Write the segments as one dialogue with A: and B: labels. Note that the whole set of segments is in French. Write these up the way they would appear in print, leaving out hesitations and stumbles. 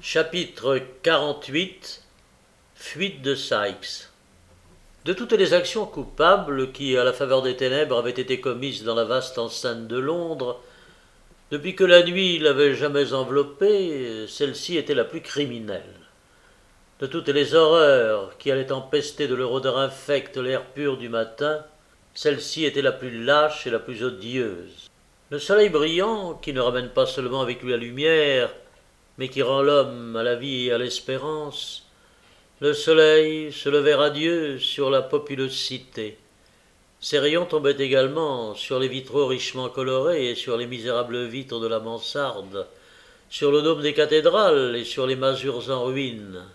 A: Chapitre 48. Fuite de Sikes. De toutes les actions coupables qui, à la faveur des ténèbres, avaient été commises dans la vaste enceinte de Londres, depuis que la nuit l'avait jamais enveloppée, celle-ci était la plus criminelle. De toutes les horreurs qui allaient empester de leur odeur infecte l'air pur du matin, celle-ci était la plus lâche et la plus odieuse. Le soleil brillant, qui ne ramène pas seulement avec lui la lumière, mais qui rend l'homme à la vie et à l'espérance, le soleil se levait radieux sur la populeuse cité. Ses rayons tombaient également sur les vitraux richement colorés et sur les misérables vitres de la mansarde, sur le dôme des cathédrales et sur les masures en ruine.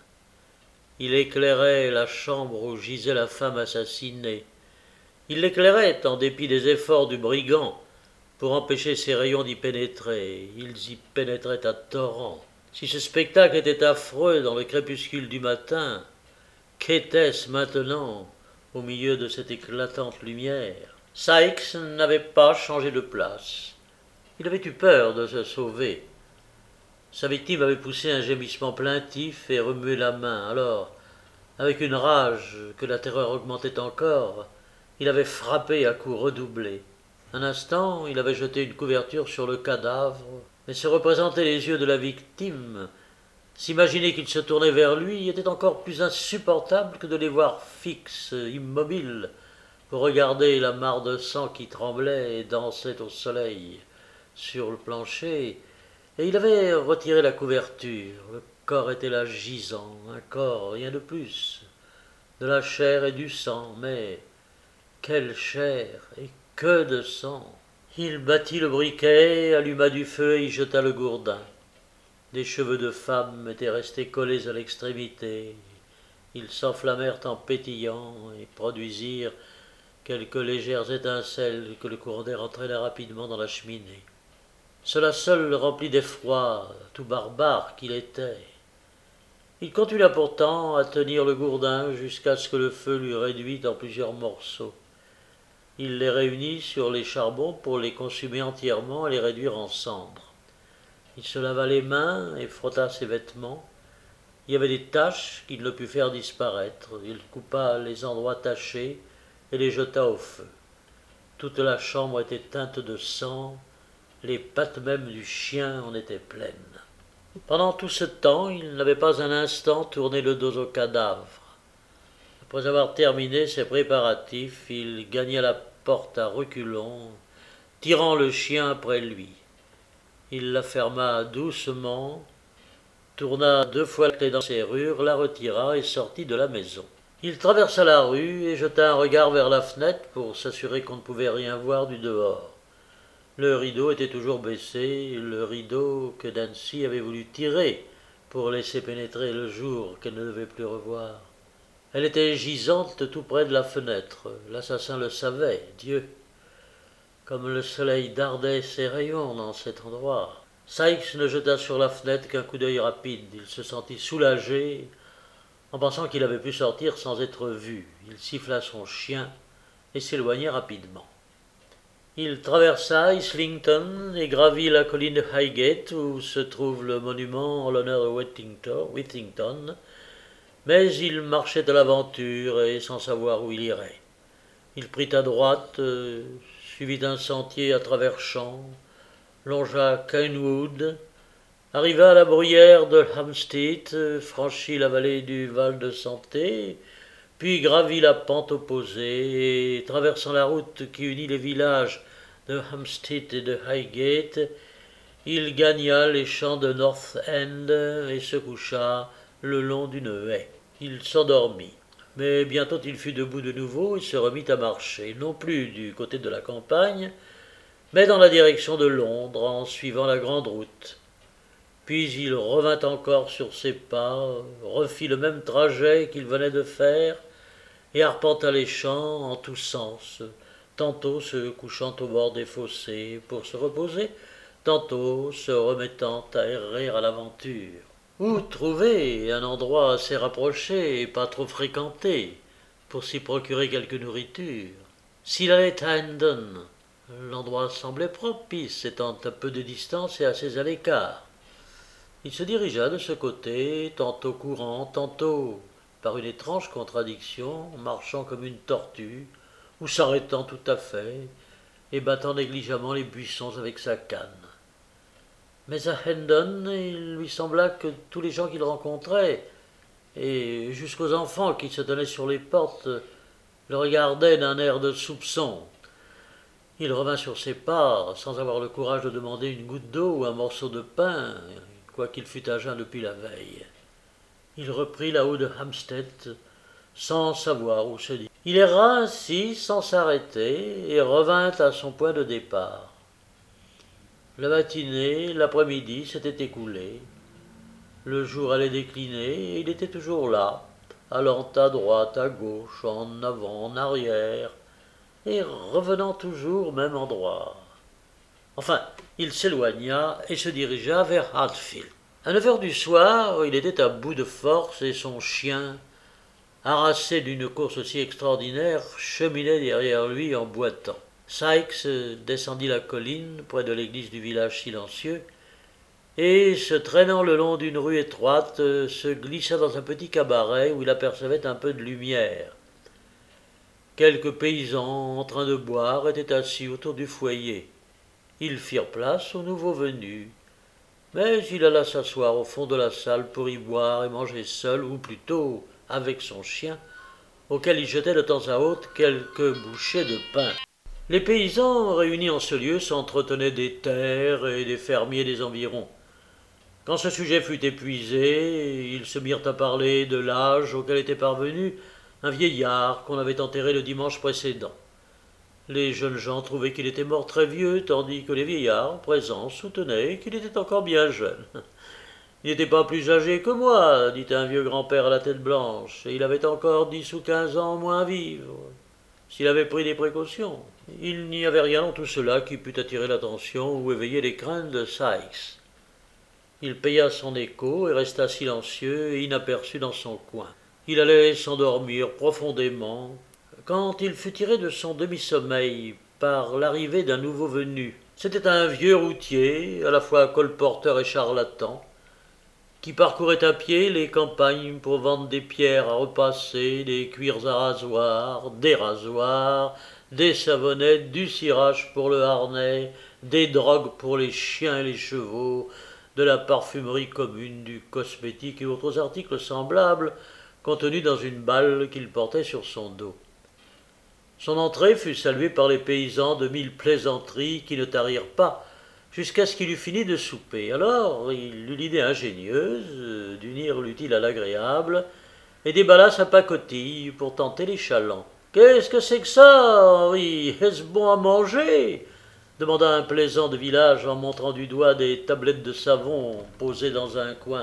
A: Il éclairait la chambre où gisait la femme assassinée. Il l'éclairait en dépit des efforts du brigand pour empêcher ses rayons d'y pénétrer. Ils y pénétraient à torrents. Si ce spectacle était affreux dans le crépuscule du matin, qu'était-ce maintenant au milieu de cette éclatante lumière? Sikes n'avait pas changé de place. Il avait eu peur de se sauver. Sa victime avait poussé un gémissement plaintif et remué la main. Alors, avec une rage que la terreur augmentait encore, il avait frappé à coups redoublés. Un instant, il avait jeté une couverture sur le cadavre, mais se représenter les yeux de la victime, s'imaginer qu'il se tournait vers lui, était encore plus insupportable que de les voir fixes, immobiles, pour regarder la mare de sang qui tremblait et dansait au soleil sur le plancher, et il avait retiré la couverture. Le corps était là gisant, un corps, rien de plus, de la chair et du sang, mais quelle chair et que de sang! Il battit le briquet, alluma du feu et y jeta le gourdin. Des cheveux de femme étaient restés collés à l'extrémité. Ils s'enflammèrent en pétillant et produisirent quelques légères étincelles que le courant d'air entraîna rapidement dans la cheminée. Cela seul le remplit d'effroi, tout barbare qu'il était. Il continua pourtant à tenir le gourdin jusqu'à ce que le feu l'eût réduit en plusieurs morceaux. Il les réunit sur les charbons pour les consumer entièrement et les réduire en cendres. Il se lava les mains et frotta ses vêtements. Il y avait des taches qu'il ne put faire disparaître. Il coupa les endroits tachés et les jeta au feu. Toute la chambre était teinte de sang, les pattes même du chien en étaient pleines. Pendant tout ce temps, il n'avait pas un instant tourné le dos au cadavre. Après avoir terminé ses préparatifs, il gagna la porte à reculons, tirant le chien après lui. Il la ferma doucement, tourna 2 fois la clé dans la serrure, la retira et sortit de la maison. Il traversa la rue et jeta un regard vers la fenêtre pour s'assurer qu'on ne pouvait rien voir du dehors. Le rideau était toujours baissé, le rideau que Nancy avait voulu tirer pour laisser pénétrer le jour qu'elle ne devait plus revoir. Elle était gisante tout près de la fenêtre. L'assassin le savait, Dieu. Comme le soleil dardait ses rayons dans cet endroit. Sikes ne jeta sur la fenêtre qu'un coup d'œil rapide. Il se sentit soulagé en pensant qu'il avait pu sortir sans être vu. Il siffla son chien et s'éloigna rapidement. Il traversa Islington et gravit la colline de Highgate où se trouve le monument en l'honneur de Whittington, mais il marchait à l'aventure et sans savoir où il irait. Il prit à droite, suivit un sentier à travers champs, longea Cainwood, arriva à la bruyère de Hampstead, franchit la vallée du Val de Santé, puis gravit la pente opposée et, traversant la route qui unit les villages de Hampstead et de Highgate, il gagna les champs de North End et se coucha le long d'une haie. Il s'endormit, mais bientôt il fut debout de nouveau et se remit à marcher, non plus du côté de la campagne, mais dans la direction de Londres, en suivant la grande route. Puis il revint encore sur ses pas, refit le même trajet qu'il venait de faire, et arpenta les champs en tous sens, tantôt se couchant au bord des fossés pour se reposer, tantôt se remettant à errer à l'aventure. Où trouver un endroit assez rapproché et pas trop fréquenté pour s'y procurer quelque nourriture? S'il allait à Hendon, l'endroit semblait propice, étant à peu de distance et assez à l'écart. Il se dirigea de ce côté, tantôt courant, tantôt, par une étrange contradiction, marchant comme une tortue, ou s'arrêtant tout à fait, et battant négligemment les buissons avec sa canne. Mais à Hendon, il lui sembla que tous les gens qu'il rencontrait, et jusqu'aux enfants qui se tenaient sur les portes, le regardaient d'un air de soupçon. Il revint sur ses pas, sans avoir le courage de demander une goutte d'eau ou un morceau de pain, quoiqu'il fût à jeun depuis la veille. Il reprit la haut de Hampstead, sans savoir où se dire. Il erra ainsi sans s'arrêter, et revint à son point de départ. La matinée, l'après-midi s'étaient écoulés. Le jour allait décliner, et il était toujours là, allant à droite, à gauche, en avant, en arrière, et revenant toujours au même endroit. Enfin, il s'éloigna et se dirigea vers Hartfield. À 9 heures du soir, il était à bout de force et son chien, harassé d'une course si extraordinaire, cheminait derrière lui en boitant. Sikes descendit la colline près de l'église du village silencieux et, se traînant le long d'une rue étroite, se glissa dans un petit cabaret où il apercevait un peu de lumière. Quelques paysans en train de boire étaient assis autour du foyer. Ils firent place aux nouveaux venus. Mais il alla s'asseoir au fond de la salle pour y boire et manger seul, ou plutôt avec son chien, auquel il jetait de temps à autre quelques bouchées de pain. Les paysans réunis en ce lieu s'entretenaient des terres et des fermiers des environs. Quand ce sujet fut épuisé, ils se mirent à parler de l'âge auquel était parvenu un vieillard qu'on avait enterré le dimanche précédent. Les jeunes gens trouvaient qu'il était mort très vieux, tandis que les vieillards présents soutenaient qu'il était encore bien jeune. Il n'était pas plus âgé que moi, dit un vieux grand-père à la tête blanche, et il avait encore 10 ou 15 ans moins à vivre, s'il avait pris des précautions. Il n'y avait rien dans tout cela qui pût attirer l'attention ou éveiller les craintes de Sikes. Il paya son écho et resta silencieux et inaperçu dans son coin. Il allait s'endormir profondément, quand il fut tiré de son demi-sommeil par l'arrivée d'un nouveau venu. C'était un vieux routier, à la fois colporteur et charlatan, qui parcourait à pied les campagnes pour vendre des pierres à repasser, des cuirs à rasoir, des savonnettes, du cirage pour le harnais, des drogues pour les chiens et les chevaux, de la parfumerie commune, du cosmétique et autres articles semblables contenus dans une balle qu'il portait sur son dos. Son entrée fut saluée par les paysans de 1000 plaisanteries qui ne tarirent pas jusqu'à ce qu'il eût fini de souper. Alors il eut l'idée ingénieuse d'unir l'utile à l'agréable et déballa sa pacotille pour tenter les chalands. « Qu'est-ce que c'est que ça, Henri? Est-ce bon à manger ?» demanda un plaisant de village en montrant du doigt des tablettes de savon posées dans un coin.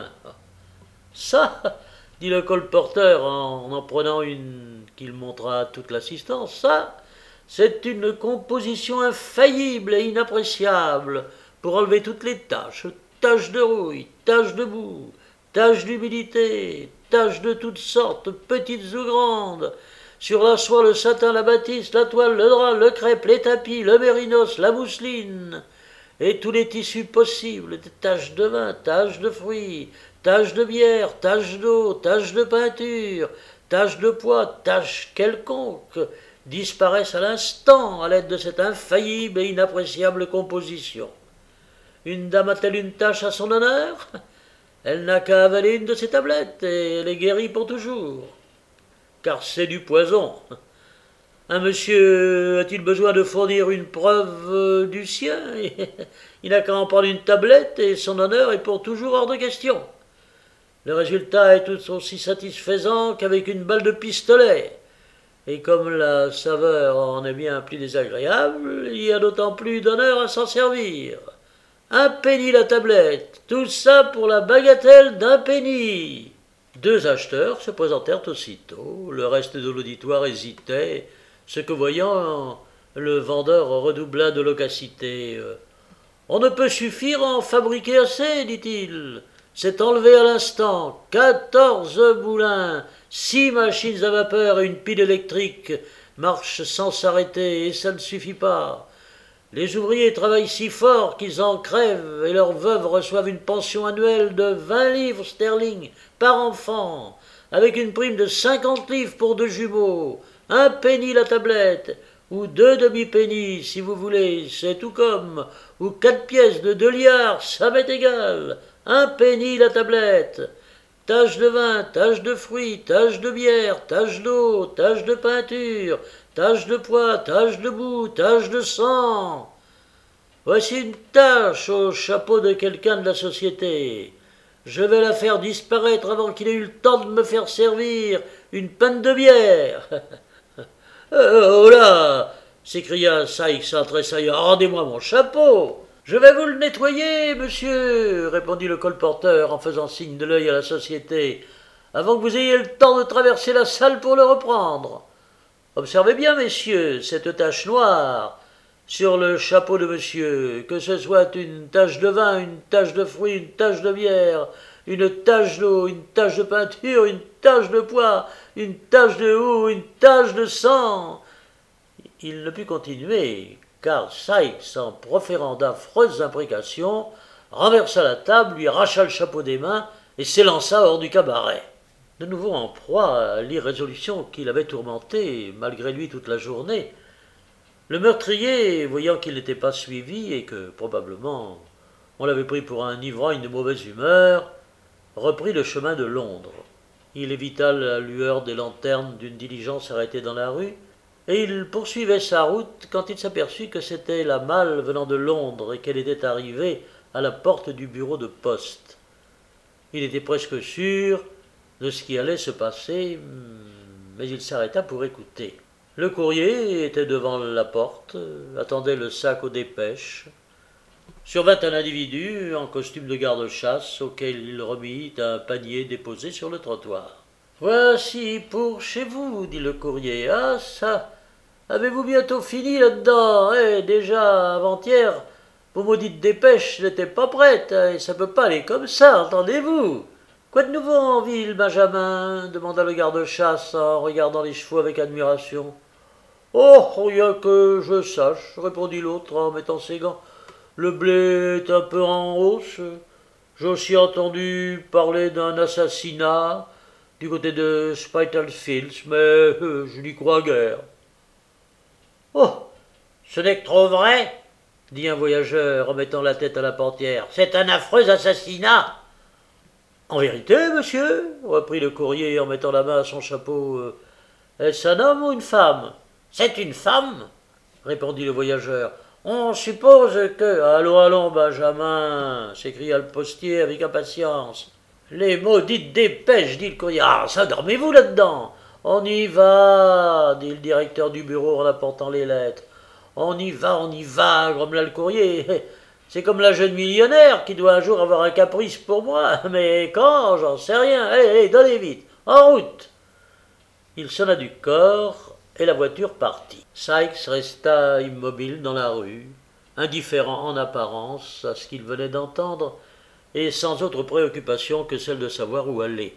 A: « Ça !» dit le colporteur en prenant une qu'il montra à toute l'assistance. « Ça, c'est une composition infaillible et inappréciable pour enlever toutes les taches, taches de rouille, taches de boue, taches d'humidité, taches de toutes sortes, petites ou grandes, sur la soie, le satin, la batiste, la toile, le drap, le crêpe, les tapis, le mérinos, la mousseline, et tous les tissus possibles, des taches de vin, taches de fruits, taches de bière, taches d'eau, taches de peinture, taches de poids, taches quelconques, disparaissent à l'instant à l'aide de cette infaillible et inappréciable composition. Une dame a-t-elle une tache à son honneur? Elle n'a qu'à avaler une de ces tablettes, et elle est guérie pour toujours. Car c'est du poison. Un monsieur a-t-il besoin de fournir une preuve du sien? Il n'a qu'à en prendre une tablette, et son honneur est pour toujours hors de question. Le résultat est tout aussi satisfaisant qu'avec une balle de pistolet. Et comme la saveur en est bien plus désagréable, il y a d'autant plus d'honneur à s'en servir. Un penny la tablette, tout ça pour la bagatelle d'un penny. 2 acheteurs se présentèrent aussitôt, le reste de l'auditoire hésitait, ce que voyant, le vendeur redoubla de loquacité. « On ne peut suffire à en fabriquer assez, dit-il. C'est enlevé à l'instant. 14 moulins, 6 machines à vapeur et une pile électrique marchent sans s'arrêter, et ça ne suffit pas. Les ouvriers travaillent si fort qu'ils en crèvent et leurs veuves reçoivent une pension annuelle de 20 livres sterling par enfant, avec une prime de 50 livres pour 2 jumeaux, un penny la tablette, ou 2 demi-pennies si vous voulez, c'est tout comme, ou 4 pièces de 2 liards, ça m'est égal, un penny la tablette. Taches de vin, taches de fruits, taches de bière, taches d'eau, taches de peinture, taches de pois, taches de boue, taches de sang. Voici une tache au chapeau de quelqu'un de la société. Je vais la faire disparaître avant qu'il ait eu le temps de me faire servir une pinte de bière. Oh là s'écria Sikes en tressaillant. Rendez-moi mon chapeau. Je vais vous le nettoyer, monsieur, répondit le colporteur en faisant signe de l'œil à la société, avant que vous ayez le temps de traverser la salle pour le reprendre. Observez bien, messieurs, cette tache noire sur le chapeau de monsieur, que ce soit une tache de vin, une tache de fruits, une tache de bière, une tache d'eau, une tache de peinture, une tache de pois, une tache de houx, une tache de sang. Il ne put continuer, car Sikes, en proférant d'affreuses imprécations, renversa la table, lui arracha le chapeau des mains et s'élança hors du cabaret. De nouveau en proie à l'irrésolution qui l'avait tourmenté, malgré lui toute la journée, le meurtrier, voyant qu'il n'était pas suivi et que, probablement, on l'avait pris pour un ivrogne de mauvaise humeur, reprit le chemin de Londres. Il évita la lueur des lanternes d'une diligence arrêtée dans la rue, et il poursuivait sa route quand il s'aperçut que c'était la malle venant de Londres et qu'elle était arrivée à la porte du bureau de poste. Il était presque sûr de ce qui allait se passer, mais il s'arrêta pour écouter. Le courrier était devant la porte, attendait le sac aux dépêches. Survint un individu en costume de garde-chasse auquel il remit un panier déposé sur le trottoir. « Voici pour chez vous, dit le courrier. Ah, ça, avez-vous bientôt fini là-dedans? Déjà, avant-hier, vos maudites dépêches n'étaient pas prêtes, et ça peut pas aller comme ça, entendez-vous? Quoi de nouveau en ville, Benjamin? Demanda le garde-chasse en regardant les chevaux avec admiration. Oh, rien que je sache, répondit l'autre en mettant ses gants. Le blé est un peu en hausse. J'ai aussi entendu parler d'un assassinat du côté de Spitalfields, mais je n'y crois guère. Oh, ce n'est que trop vrai, dit un voyageur en mettant la tête à la portière. C'est un affreux assassinat. En vérité, monsieur, reprit le courrier en mettant la main à son chapeau, est-ce un homme ou une femme? C'est une femme, répondit le voyageur. On suppose que... Allons, allons, Benjamin, s'écria le postier avec impatience. Les maudites dépêches, dit le courrier. Ah, ça, dormez-vous là-dedans. On y va, dit le directeur du bureau en apportant les lettres. On y va, grommela le courrier. C'est comme la jeune millionnaire qui doit un jour avoir un caprice pour moi. Mais quand, j'en sais rien. Allez, donnez vite. En route. Il sonna du corps et la voiture partit. Sikes resta immobile dans la rue, indifférent en apparence à ce qu'il venait d'entendre et sans autre préoccupation que celle de savoir où aller.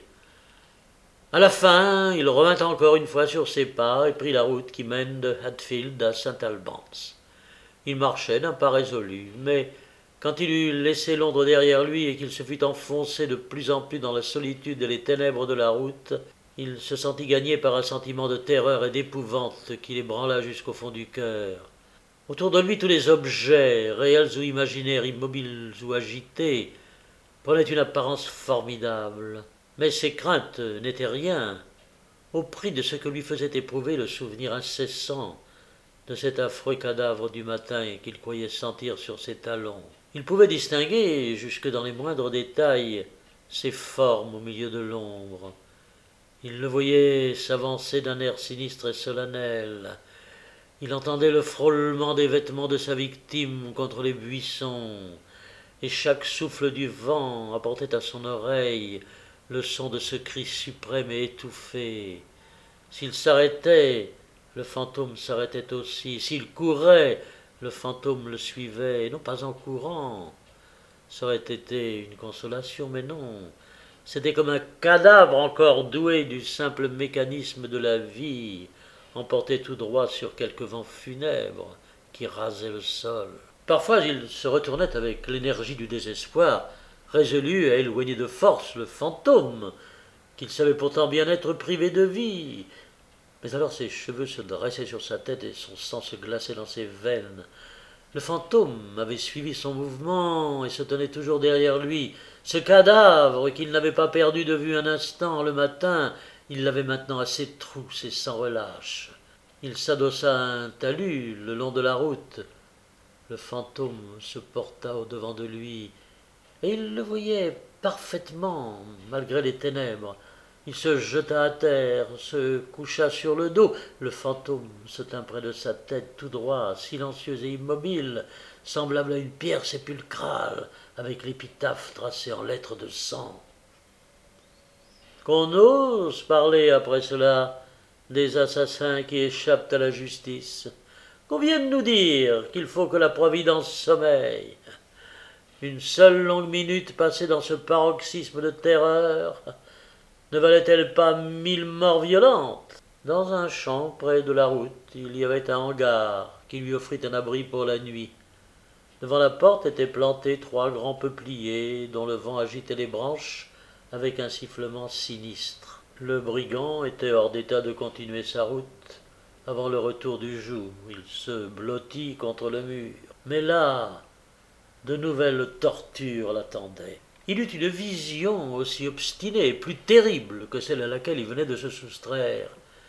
A: À la fin, il revint encore une fois sur ses pas et prit la route qui mène de Hatfield à St. Albans. Il marchait d'un pas résolu, mais quand il eut laissé Londres derrière lui et qu'il se fut enfoncé de plus en plus dans la solitude et les ténèbres de la route, il se sentit gagné par un sentiment de terreur et d'épouvante qui l'ébranla jusqu'au fond du cœur. Autour de lui, tous les objets, réels ou imaginaires, immobiles ou agités, prenaient une apparence formidable. Mais ses craintes n'étaient rien, au prix de ce que lui faisait éprouver le souvenir incessant de cet affreux cadavre du matin qu'il croyait sentir sur ses talons. Il pouvait distinguer, jusque dans les moindres détails, ses formes au milieu de l'ombre. Il le voyait s'avancer d'un air sinistre et solennel. Il entendait le frôlement des vêtements de sa victime contre les buissons, et chaque souffle du vent apportait à son oreille le son de ce cri suprême et étouffé. S'il s'arrêtait, le fantôme s'arrêtait aussi. S'il courait, le fantôme le suivait, et non pas en courant. Ça aurait été une consolation, mais non. C'était comme un cadavre encore doué du simple mécanisme de la vie, emporté tout droit sur quelque vent funèbre. qui rasait le sol. Parfois il se retournait avec l'énergie du désespoir, résolu à éloigner de force le fantôme, qu'il savait pourtant bien être privé de vie. Mais alors ses cheveux se dressaient sur sa tête et son sang se glaçait dans ses veines. Le fantôme avait suivi son mouvement et se tenait toujours derrière lui. Ce cadavre qu'il n'avait pas perdu de vue un instant le matin, il l'avait maintenant à ses trousses et sans relâche. Il s'adossa à un talus le long de la route. Le fantôme se porta au-devant de lui, et il le voyait parfaitement, malgré les ténèbres. Il se jeta à terre, se coucha sur le dos. Le fantôme se tint près de sa tête, tout droit, silencieux et immobile, semblable à une pierre sépulcrale, avec l'épitaphe tracée en lettres de sang. Qu'on ose parler après cela des assassins qui échappent à la justice, qu'on vienne nous dire qu'il faut que la Providence sommeille. Une seule longue minute passée dans ce paroxysme de terreur ne valait-elle pas 1000 morts violentes? Dans un champ près de la route, il y avait un hangar qui lui offrit un abri pour la nuit. Devant la porte étaient plantés 3 grands peupliers dont le vent agitait les branches avec un sifflement sinistre. Le brigand était hors d'état de continuer sa route avant le retour du jour. Il se blottit contre le mur. Mais là, de nouvelles tortures l'attendaient. Il eut une vision aussi obstinée et plus terrible que celle à laquelle il venait de se soustraire.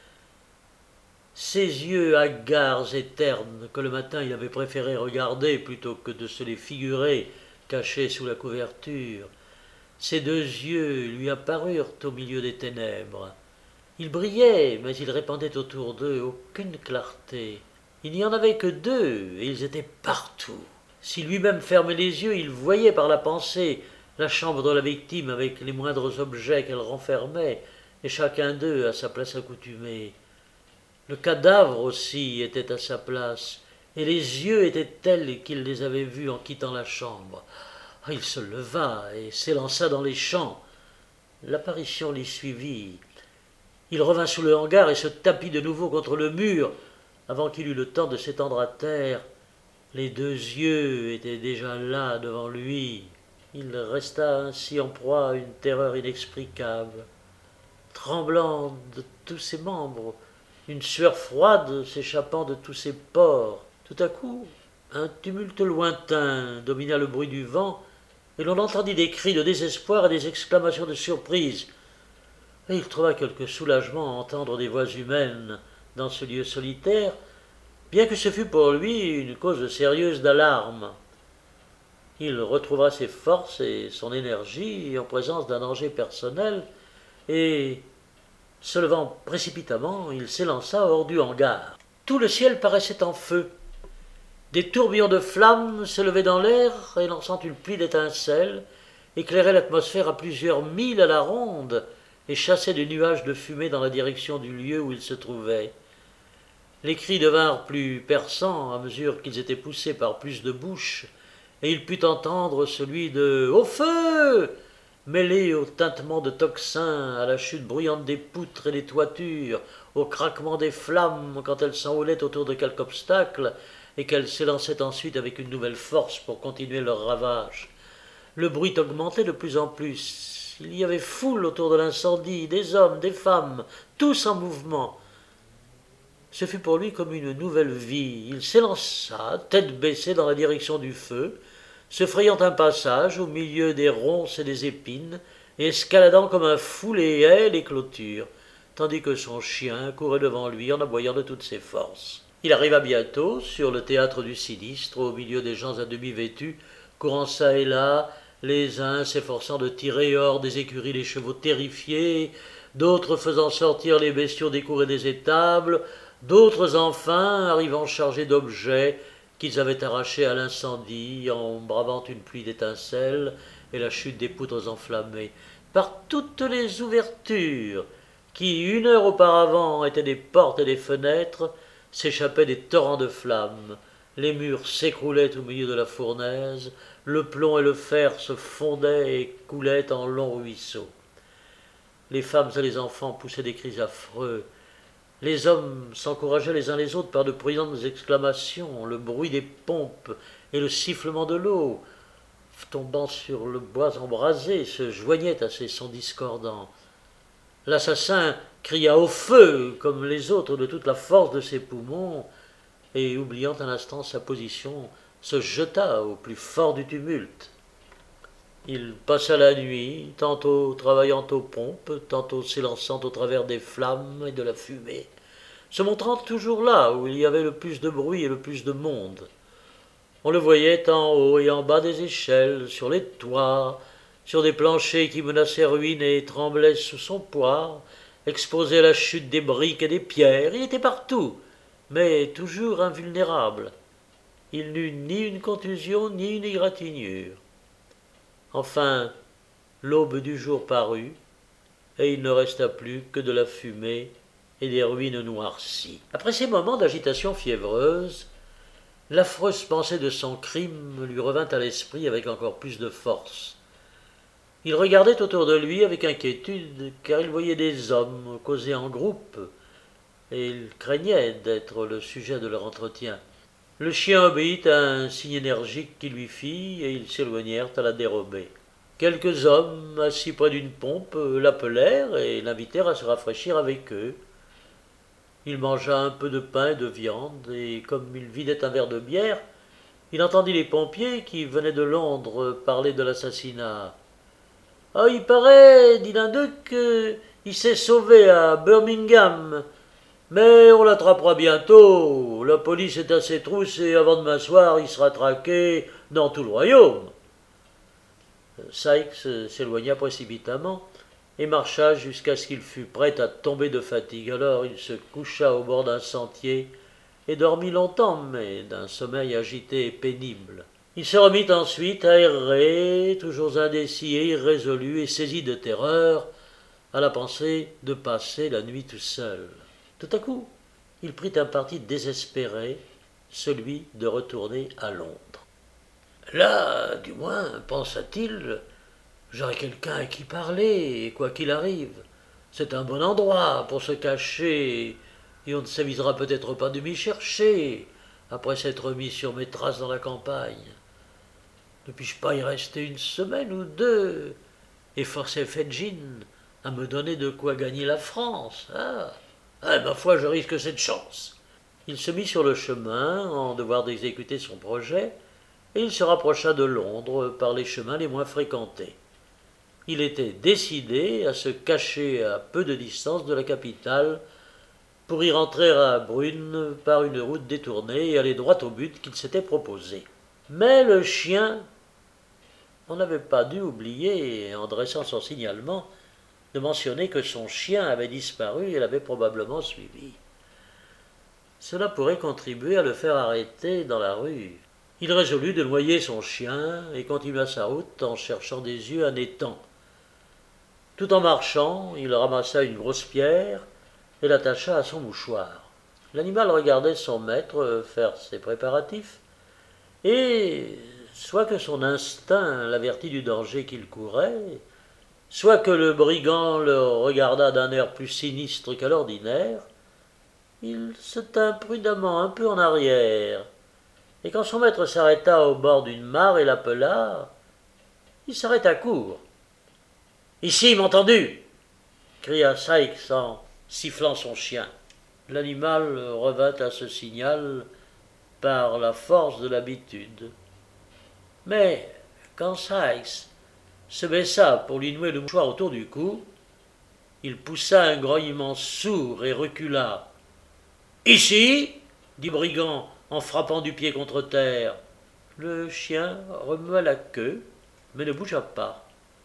A: Ces yeux hagards et ternes que le matin il avait préféré regarder plutôt que de se les figurer cachés sous la couverture, ces 2 yeux lui apparurent au milieu des ténèbres. Ils brillaient, mais ils répandaient autour d'eux aucune clarté. Il n'y en avait que 2, et ils étaient partout. Si lui-même fermait les yeux, il voyait par la pensée la chambre de la victime avec les moindres objets qu'elle renfermait, et chacun d'eux à sa place accoutumée. Le cadavre aussi était à sa place, et les yeux étaient tels qu'il les avait vus en quittant la chambre. Il se leva et s'élança dans les champs. L'apparition l'y suivit. Il revint sous le hangar et se tapit de nouveau contre le mur, avant qu'il eût le temps de s'étendre à terre. Les 2 yeux étaient déjà là devant lui. Il resta ainsi en proie à une terreur inexplicable. Tremblant de tous ses membres, une sueur froide s'échappant de tous ses pores. Tout à coup, un tumulte lointain domina le bruit du vent, et l'on entendit des cris de désespoir et des exclamations de surprise. Et il trouva quelque soulagement à entendre des voix humaines dans ce lieu solitaire, bien que ce fût pour lui une cause sérieuse d'alarme. Il retrouva ses forces et son énergie en présence d'un danger personnel, et, se levant précipitamment, il s'élança hors du hangar. Tout le ciel paraissait en feu. Des tourbillons de flammes s'élevaient dans l'air et lançant une pluie d'étincelles, éclairaient l'atmosphère à plusieurs milles à la ronde et chassaient des nuages de fumée dans la direction du lieu où il se trouvait. Les cris devinrent plus perçants à mesure qu'ils étaient poussés par plus de bouches, et il put entendre celui de « Au feu !» mêlé au tintement de tocsins, à la chute bruyante des poutres et des toitures, au craquement des flammes quand elles s'enroulaient autour de quelque obstacle, et qu'elles s'élançaient ensuite avec une nouvelle force pour continuer leur ravage. Le bruit augmentait de plus en plus. Il y avait foule autour de l'incendie, des hommes, des femmes, tous en mouvement. Ce fut pour lui comme une nouvelle vie. Il s'élança, tête baissée, dans la direction du feu, se frayant un passage au milieu des ronces et des épines, et escaladant comme un fou les haies, les clôtures, tandis que son chien courait devant lui en aboyant de toutes ses forces. Il arriva bientôt sur le théâtre du sinistre, au milieu des gens à demi vêtus, courant çà et là, les uns s'efforçant de tirer hors des écuries les chevaux terrifiés, d'autres faisant sortir les bestiaux des cours et des étables, d'autres enfin arrivant chargés d'objets qu'ils avaient arrachés à l'incendie en bravant une pluie d'étincelles et la chute des poutres enflammées. Par toutes les ouvertures, qui une heure auparavant étaient des portes et des fenêtres, s'échappaient des torrents de flammes. Les murs s'écroulaient au milieu de la fournaise, le plomb et le fer se fondaient et coulaient en longs ruisseaux. Les femmes et les enfants poussaient des cris affreux. Les hommes s'encourageaient les uns les autres par de bruyantes exclamations, le bruit des pompes et le sifflement de l'eau, tombant sur le bois embrasé, se joignaient à ces sons discordants. L'assassin cria au feu, comme les autres, de toute la force de ses poumons, et, oubliant un instant sa position, se jeta au plus fort du tumulte. Il passa la nuit, tantôt travaillant aux pompes, tantôt s'élançant au travers des flammes et de la fumée, se montrant toujours là où il y avait le plus de bruit et le plus de monde. On le voyait en haut et en bas des échelles, sur les toits, sur des planchers qui menaçaient ruine et tremblaient sous son poids, exposé à la chute des briques et des pierres. Il était partout, mais toujours invulnérable. Il n'eut ni une contusion ni une égratignure. Enfin, l'aube du jour parut, et il ne resta plus que de la fumée et des ruines noircies. Après ces moments d'agitation fiévreuse, l'affreuse pensée de son crime lui revint à l'esprit avec encore plus de force. Il regardait autour de lui avec inquiétude, car il voyait des hommes causer en groupe, et il craignait d'être le sujet de leur entretien. Le chien obéit à un signe énergique qu'il lui fit, et ils s'éloignèrent à la dérobée. Quelques hommes, assis près d'une pompe, l'appelèrent et l'invitèrent à se rafraîchir avec eux. Il mangea un peu de pain et de viande, et comme il vidait un verre de bière, il entendit les pompiers qui venaient de Londres parler de l'assassinat. « Ah, il paraît, dit l'un d'eux, qu'il s'est sauvé à Birmingham. Mais on l'attrapera bientôt. La police est à ses trousses et avant demain soir, il sera traqué dans tout le royaume. » Sikes s'éloigna précipitamment et marcha jusqu'à ce qu'il fût prêt à tomber de fatigue. Alors il se coucha au bord d'un sentier et dormit longtemps, mais d'un sommeil agité et pénible. Il se remit ensuite à errer, toujours indécis et irrésolu, et saisi de terreur à la pensée de passer la nuit tout seul. Tout à coup, il prit un parti désespéré, celui de retourner à Londres. Là, du moins, pensa-t-il, j'aurai quelqu'un à qui parler, et quoi qu'il arrive, c'est un bon endroit pour se cacher, et on ne s'avisera peut-être pas de m'y chercher, après s'être mis sur mes traces dans la campagne. Ne puis-je pas y rester une semaine ou deux, et forcer Fedgin à me donner de quoi gagner la France, hein? Ma foi, je risque cette chance. Il se mit sur le chemin, en devoir d'exécuter son projet, et il se rapprocha de Londres par les chemins les moins fréquentés. Il était décidé à se cacher à peu de distance de la capitale pour y rentrer à Brune par une route détournée et aller droit au but qu'il s'était proposé. Mais le chien, on n'avait pas dû oublier, en dressant son signalement, de mentionner que son chien avait disparu et l'avait probablement suivi. Cela pourrait contribuer à le faire arrêter dans la rue. Il résolut de noyer son chien et continua sa route en cherchant des yeux un étang. Tout en marchant, il ramassa une grosse pierre et l'attacha à son mouchoir. L'animal regardait son maître faire ses préparatifs et, soit que son instinct l'avertît du danger qu'il courait, soit que le brigand le regardât d'un air plus sinistre qu'à l'ordinaire, il se tint prudemment un peu en arrière, et quand son maître s'arrêta au bord d'une mare et l'appela, il s'arrêta court. « Ici, m'entendu » cria Sikes en sifflant son chien. L'animal revint à ce signal par la force de l'habitude. Mais quand Sikes se baissa pour lui nouer le mouchoir autour du cou, il poussa un grognement sourd et recula. « Ici » dit Brigand en frappant du pied contre terre. Le chien remua la queue, mais ne bougea pas.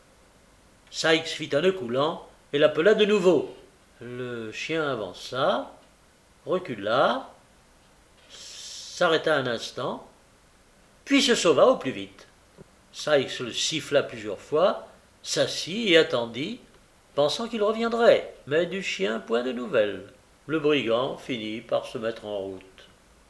A: Sikes fit un nœud coulant et l'appela de nouveau. Le chien avança, recula, s'arrêta un instant, puis se sauva au plus vite. Sikes le siffla plusieurs fois, s'assit et attendit, pensant qu'il reviendrait, mais du chien point de nouvelles. Le brigand finit par se mettre en route.